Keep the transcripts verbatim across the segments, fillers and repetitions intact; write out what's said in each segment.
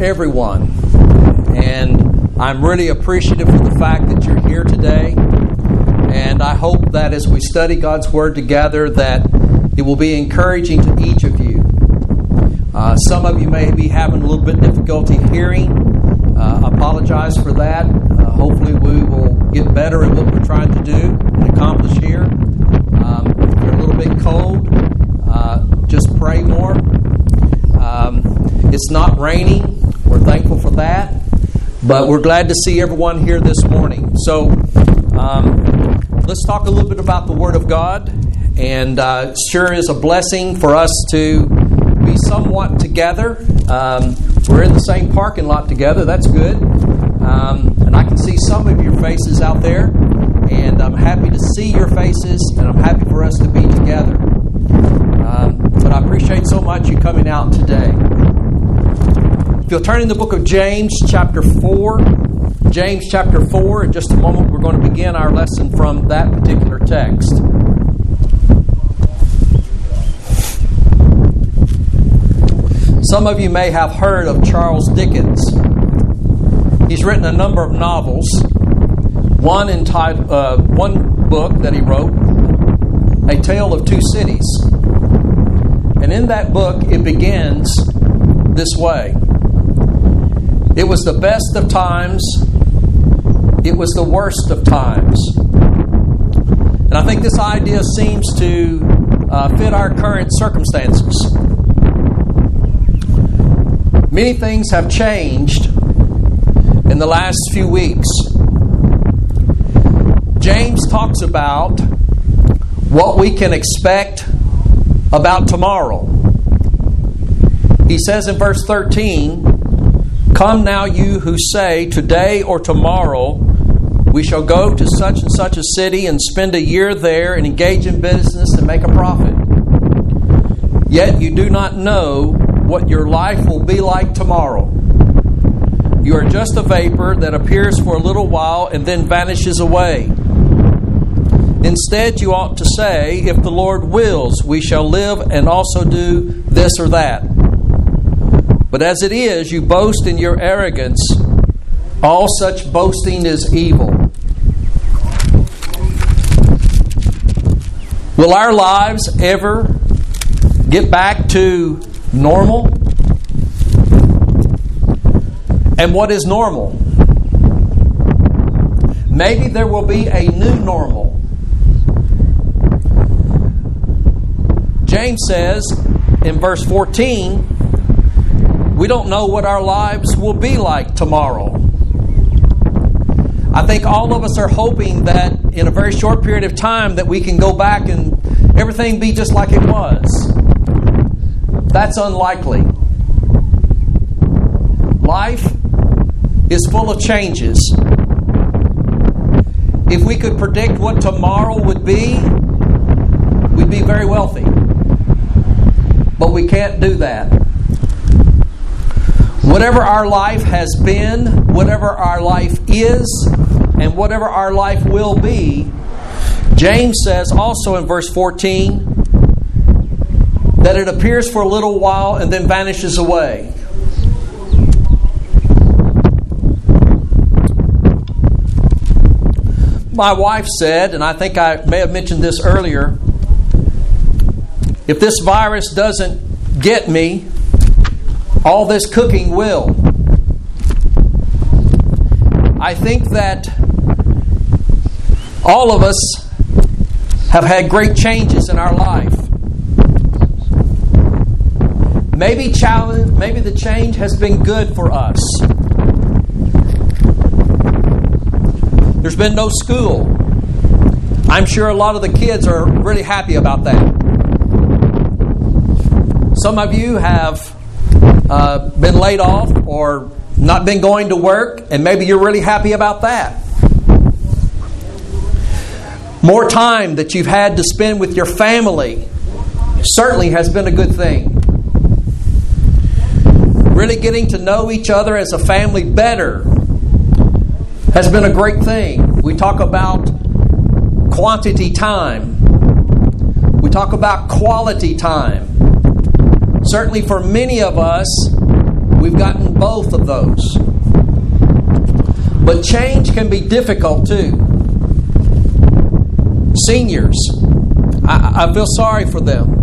everyone, and I'm really appreciative for the fact that you're here today, and I hope that as we study God's Word together that it will be encouraging to each of you. Uh, some of you may be having a little bit of difficulty hearing. Uh, I apologize for that. Uh, hopefully we will get better at what we're trying to do and accomplish here. Um, if you're a little bit cold, uh, just pray more. Um, it's not raining. We're thankful for that. But we're glad to see everyone here this morning. So um, let's talk a little bit about the Word of God. And uh, sure is a blessing for us to be somewhat together. Um, we're in the same parking lot together. That's good. Um, and I can see some of your faces out there. And I'm happy to see your faces. And I'm happy for us to be together. Um, but I appreciate so much you coming out today. If you'll turn in the book of James, chapter four. James, chapter four. In just a moment, we're going to begin our lesson from that particular text. Some of you may have heard of Charles Dickens. He's written a number of novels. One entitled, uh, one book that he wrote, A Tale of Two Cities. And in that book, it begins this way. It was the best of times. It was the worst of times. And I think this idea seems to uh, fit our current circumstances. Many things have changed in the last few weeks. James talks about what we can expect about tomorrow. He says in verse thirteen, "Come now you who say, today or tomorrow we shall go to such and such a city and spend a year there and engage in business and make a profit. Yet you do not know what your life will be like tomorrow. You are just a vapor that appears for a little while and then vanishes away. Instead, you ought to say, if the Lord wills, we shall live and also do this or that. But as it is, you boast in your arrogance. All such boasting is evil." Will our lives ever get back to normal? And what is normal? Maybe there will be a new normal. James says in verse fourteen, we don't know what our lives will be like tomorrow. I think all of us are hoping that in a very short period of time that we can go back and everything be just like it was. That's unlikely. Life is full of changes. If we could predict what tomorrow would be, we'd be very wealthy. But we can't do that. Whatever our life has been, whatever our life is, and whatever our life will be, James says also in verse fourteen that it appears for a little while and then vanishes away. My wife said, and I think I may have mentioned this earlier, if this virus doesn't get me, all this cooking will. I think that all of us have had great changes in our life. Maybe challenge, maybe the change has been good for us. There's been no school. I'm sure a lot of the kids are really happy about that. Some of you have uh, been laid off or not been going to work, and maybe you're really happy about that. More time that you've had to spend with your family certainly has been a good thing. Really getting to know each other as a family better has been a great thing. We talk about quantity time. We talk about quality time. Certainly for many of us, We've gotten both of those. But change can be difficult too. Seniors, I, I feel sorry for them.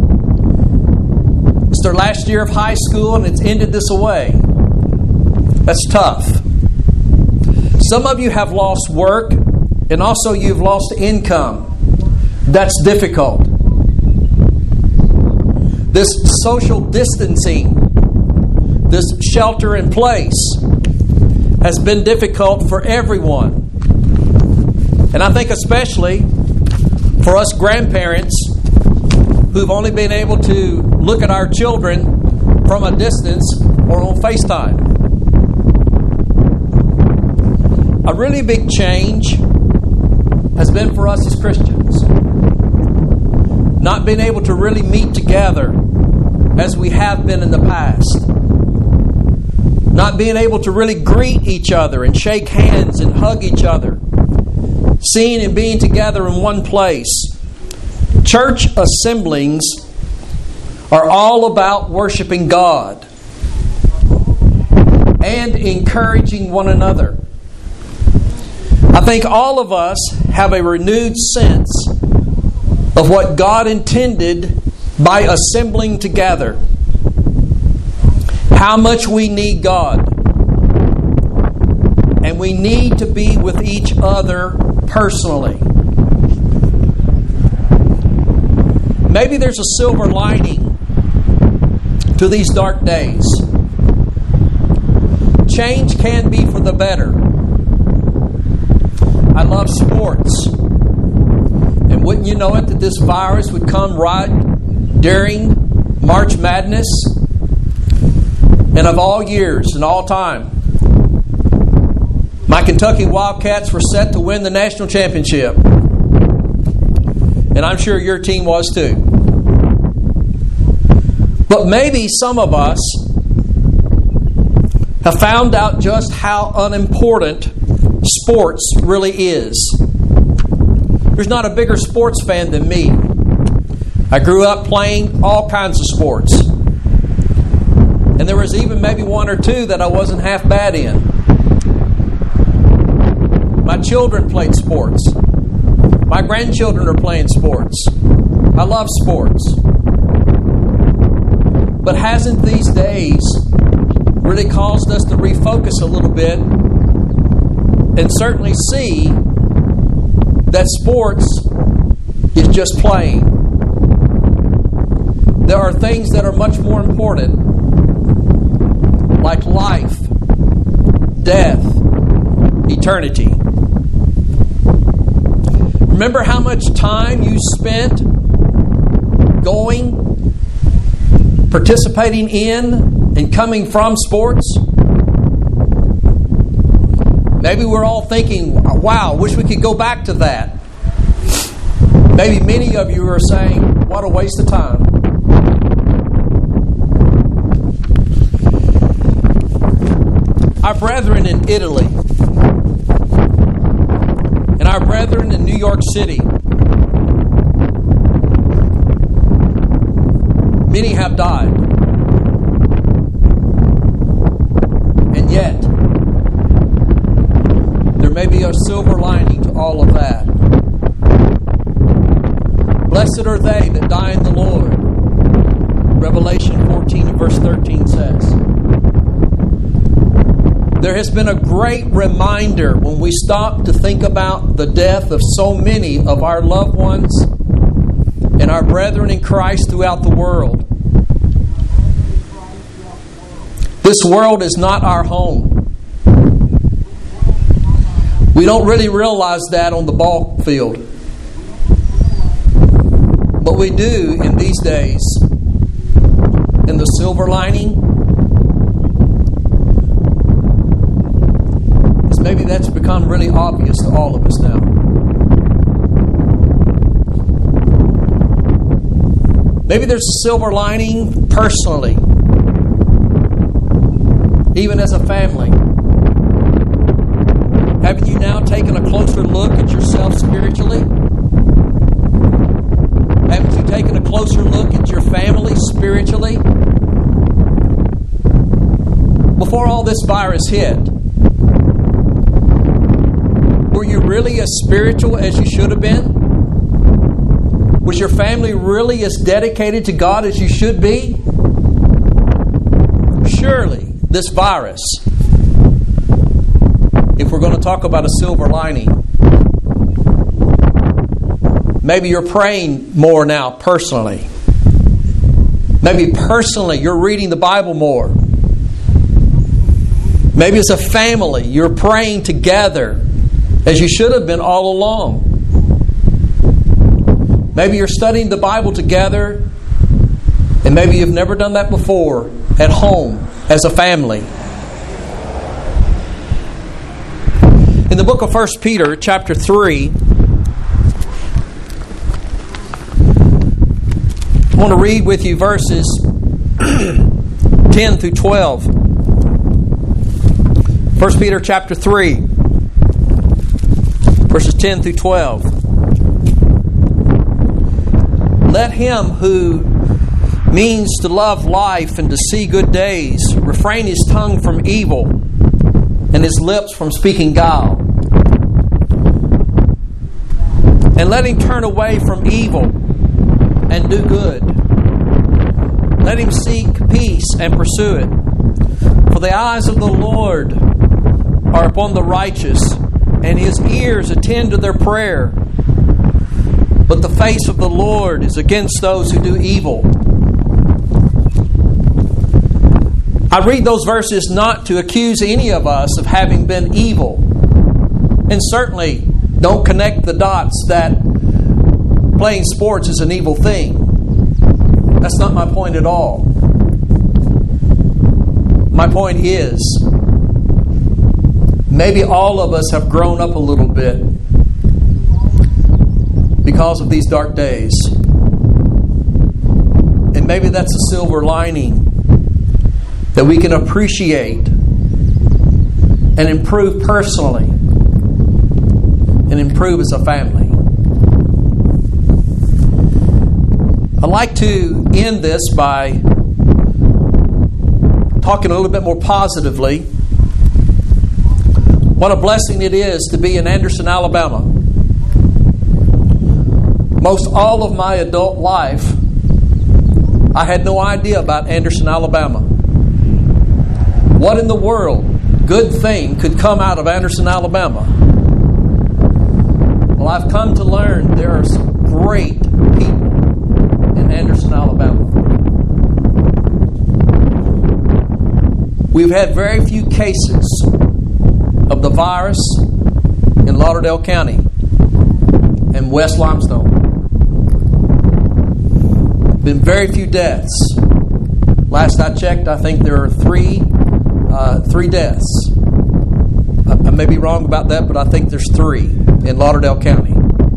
It's their last year of high school and it's ended this way. That's tough. Some of you have lost work and also you've lost income. That's difficult. This social distancing, this shelter in place has been difficult for everyone. And I think especially for us grandparents who've only been able to look at our children from a distance or on FaceTime. A really big change has been for us as Christians. Not being able to really meet together as we have been in the past. Not being able to really greet each other and shake hands and hug each other. Seeing and being together in one place. Church assemblings are all about worshiping God and encouraging one another. I think all of us have a renewed sense of what God intended by assembling together. How much we need God. And we need to be with each other personally. Maybe there's a silver lining to these dark days. Change can be for the better. I love sports. And wouldn't you know it that this virus would come right during March Madness? And of all years and all time, my Kentucky Wildcats were set to win the national championship. And I'm sure your team was too. But maybe some of us have found out just how unimportant sports really is. There's not a bigger sports fan than me. I grew up playing all kinds of sports. And there was even maybe one or two that I wasn't half bad in. My children played sports. My grandchildren are playing sports. I love sports. But hasn't these days really caused us to refocus a little bit and certainly see that sports is just playing? There are things that are much more important, like life, death, eternity. Remember how much time you spent going, participating in, and coming from sports? Maybe we're all thinking, wow, wish we could go back to that. Maybe many of you are saying, what a waste of time. Our brethren in Italy and our brethren in New York City, many have died. And yet, there may be a silver lining to all of that. Blessed are they that die in the Lord. Revelation fourteen and verse thirteen says. There has been a great reminder when we stop to think about the death of so many of our loved ones and our brethren in Christ throughout the world. This world is not our home. We don't really realize that on the ball field. But we do in these days. And the silver lining, maybe that's become really obvious to all of us now. Maybe there's a silver lining personally, even as a family. Haven't you now taken a closer look at yourself spiritually? Haven't you taken a closer look at your family spiritually? before all this virus hit, were you really as spiritual as you should have been? Was your family really as dedicated to God as you should be? Surely, this virus, if we're going to talk about a silver lining, maybe you're praying more now personally. Maybe personally you're reading the Bible more. Maybe as a family you're praying together as you should have been all along. Maybe you're studying the Bible together, and maybe you've never done that before at home as a family. In the book of First Peter, chapter three, I want to read with you verses ten through twelve. First Peter chapter three, verses ten through twelve. Let him who means to love life and to see good days refrain his tongue from evil and his lips from speaking guile. And let him turn away from evil and do good. Let him seek peace and pursue it. For the eyes of the Lord are upon the righteous, and His ears attend to their prayer. But the face of the Lord is against those who do evil. I read those verses not to accuse any of us of having been evil. And certainly don't connect the dots that playing sports is an evil thing. That's not my point at all. My point is, maybe all of us have grown up a little bit because of these dark days. And maybe that's a silver lining that we can appreciate and improve personally and improve as a family. I'd like to end this by talking a little bit more positively. What a blessing it is to be in Anderson, Alabama. Most all of my adult life, I had no idea about Anderson, Alabama. What in the world good thing could come out of Anderson, Alabama? Well, I've come to learn there are some great people in Anderson, Alabama. We've had very few cases of the virus in Lauderdale County and West Limestone. Been very few deaths. Last I checked, I think there are three, uh, three deaths. I, I may be wrong about that, but I think there's three in Lauderdale County.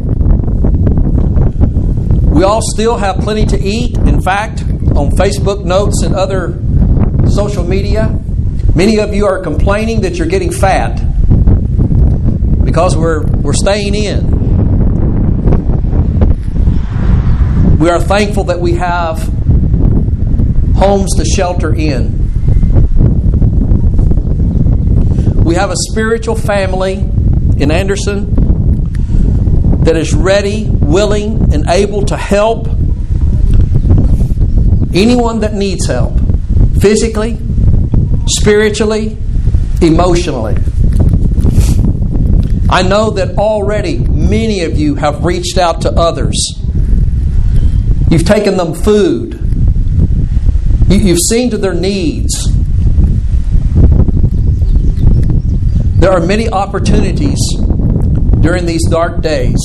We all still have plenty to eat. In fact, on Facebook notes and other social media, many of you are complaining that you're getting fat because we're we're staying in. We are thankful that we have homes to shelter in. We have a spiritual family in Anderson that is ready, willing, and able to help anyone that needs help, physically, spiritually, emotionally. I know that already many of you have reached out to others. You've taken them food. You've seen to their needs. There are many opportunities during these dark days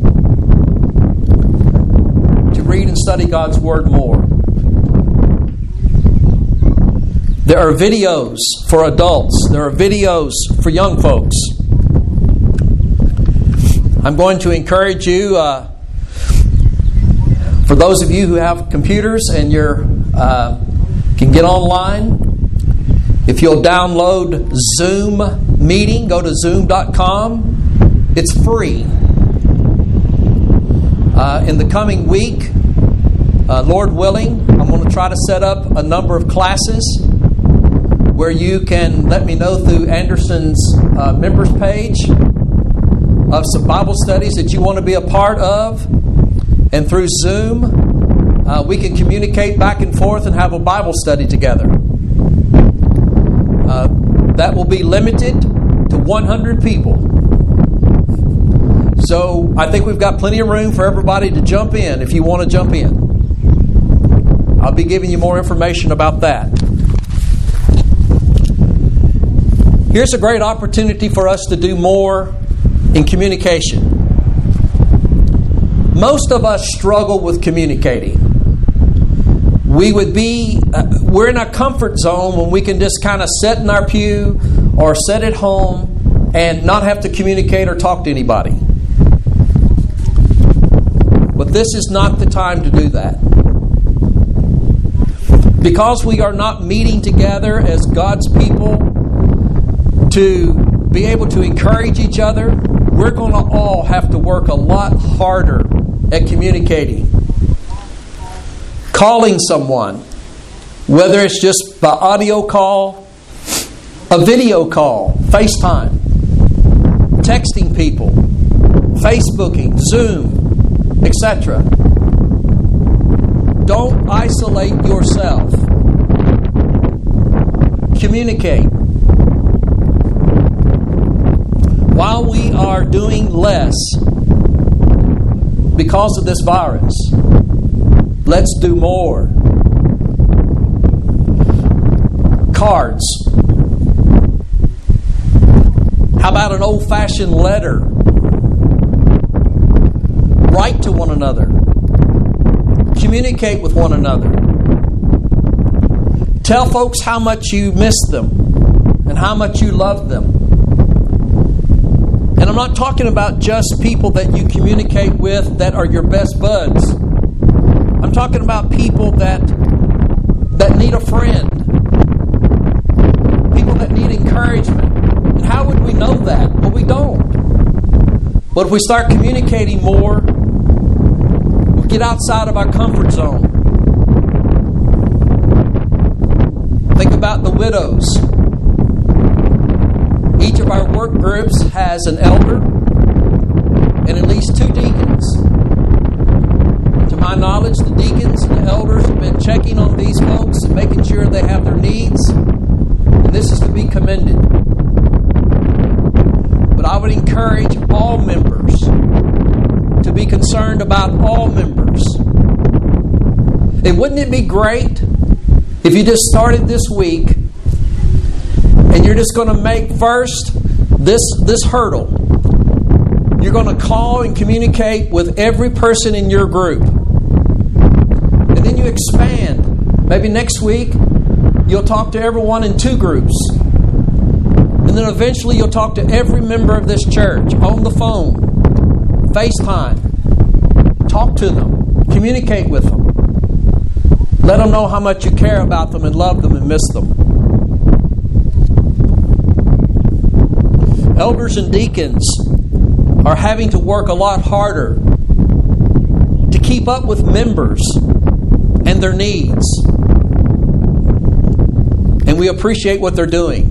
to read and study God's Word more. There are videos for adults. There are videos for young folks. I'm going to encourage you, uh, for those of you who have computers and you're uh, can get online, if you'll download Zoom Meeting, go to zoom dot com. It's free. Uh, in the coming week, uh, Lord willing, I'm going to try to set up a number of classes where you can let me know through Anderson's uh, members page of some Bible studies that you want to be a part of. And through Zoom, uh, we can communicate back and forth and have a Bible study together. Uh, that will be limited to one hundred people. So I think we've got plenty of room for everybody to jump in if you want to jump in. I'll be giving you more information about that. Here's a great opportunity for us to do more in communication. Most of us struggle with communicating. We would be, uh, we're in a comfort zone when we can just kind of sit in our pew or sit at home and not have to communicate or talk to anybody. But this is not the time to do that. Because we are not meeting together as God's people to be able to encourage each other, we're going to all have to work a lot harder at communicating. Calling someone, whether it's just by audio call, a video call, FaceTime, texting people, Facebooking, Zoom, et cetera. Don't isolate yourself. Communicate. While we are doing less because of this virus, let's do more. Cards. How about an old-fashioned letter? Write to one another. Communicate with one another. Tell folks how much you miss them and how much you love them. And I'm not talking about just people that you communicate with that are your best buds. I'm talking about people that that need a friend. People that need encouragement. And how would we know that? Well, we don't. But if we start communicating more, we'll get outside of our comfort zone. Think about the widows. Each of our work groups has an elder and at least two deacons. To my knowledge, the deacons and the elders have been checking on these folks and making sure they have their needs. And this is to be commended. But I would encourage all members to be concerned about all members. And wouldn't it be great if you just started this week and you're just going to make first this, this hurdle. You're going to call and communicate with every person in your group. And then you expand. Maybe next week you'll talk to everyone in two groups. And then eventually you'll talk to every member of this church on the phone, FaceTime. Talk to them. Communicate with them. Let them know how much you care about them and love them and miss them. Elders and deacons are having to work a lot harder to keep up with members and their needs. And we appreciate what they're doing.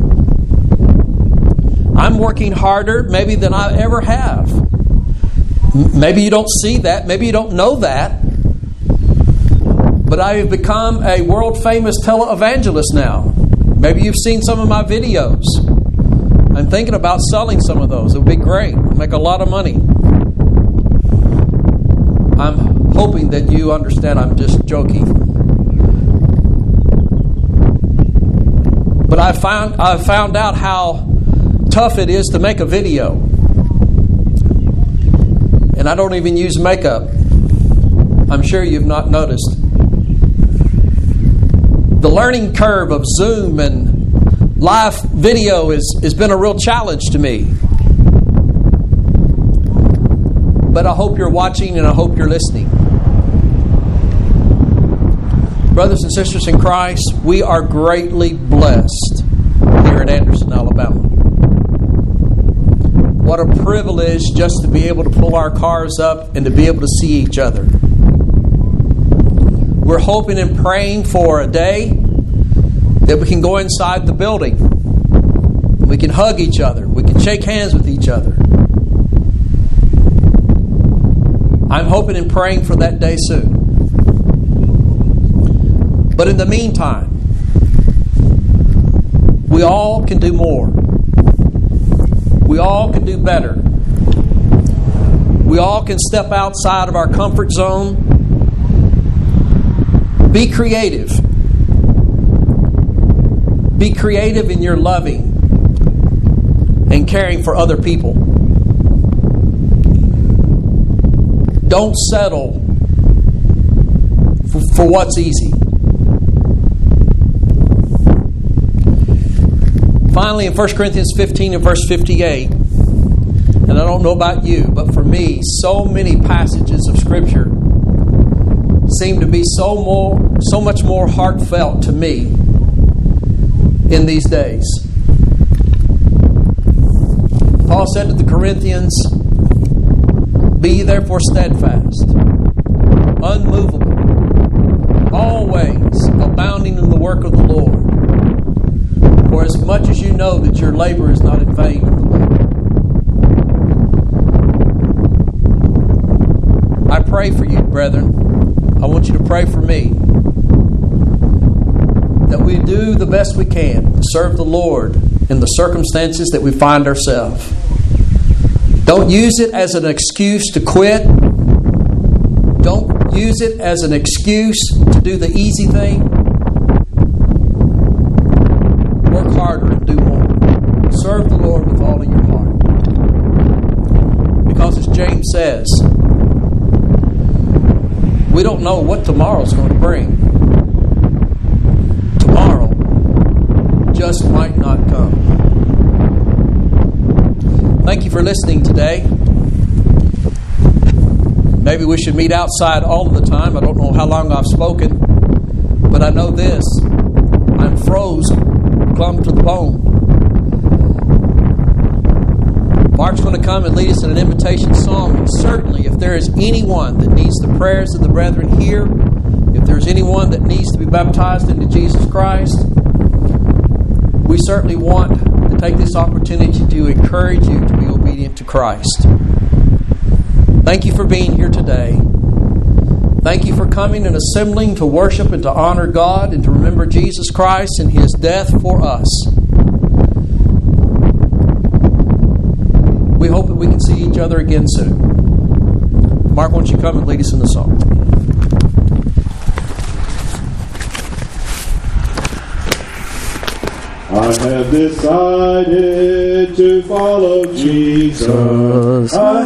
I'm working harder maybe than I ever have. Maybe you don't see that. Maybe you don't know that. But I have become a world-famous televangelist now. Maybe you've seen some of my videos. I'm thinking about selling some of those. It would be great. I'll make a lot of money. I'm hoping that you understand I'm just joking. But I found I found out how tough it is to make a video. And I don't even use makeup. I'm sure you've not noticed. The learning curve of Zoom and live video is, has been a real challenge to me. But I hope you're watching and I hope you're listening. Brothers and sisters in Christ, we are greatly blessed here in Anderson, Alabama. What a privilege just to be able to pull our cars up and to be able to see each other. We're hoping and praying for a day that we can go inside the building. We can hug each other. We can shake hands with each other. I'm hoping and praying for that day soon. But in the meantime, we all can do more. We all can do better. We all can step outside of our comfort zone. Be creative. Be creative in your loving and caring for other people. Don't settle for, for what's easy. Finally, in First Corinthians fifteen and verse fifty-eight, and I don't know about you, but for me, so many passages of Scripture seem to be so more, so much more heartfelt to me in these days. Paul said to the Corinthians, "Be ye therefore steadfast, unmovable, always abounding in the work of the Lord. For as much as you know that your labor is not in vain in the Lord." I pray for you, brethren. I want you to pray for me, that we do the best we can to serve the Lord in the circumstances that we find ourselves. Don't use it as an excuse to quit. Don't use it as an excuse to do the easy thing. Work harder and do more. Serve the Lord with all of your heart. Because as James says, we don't know what tomorrow's going to bring. Tomorrow just might not come. Thank you for listening today. Maybe we should meet outside all of the time. I don't know how long I've spoken, but I know this. I'm frozen, clung to the bone. Mark's going to come and lead us in an invitation song. And certainly, if there is anyone that needs the prayers of the brethren here, if there's anyone that needs to be baptized into Jesus Christ, we certainly want to take this opportunity to encourage you to be obedient to Christ. Thank you for being here today. Thank you for coming and assembling to worship and to honor God and to remember Jesus Christ and His death for us. We hope that we can see each other again soon. Mark, why don't you come and lead us in the song? I have decided to follow Jesus. I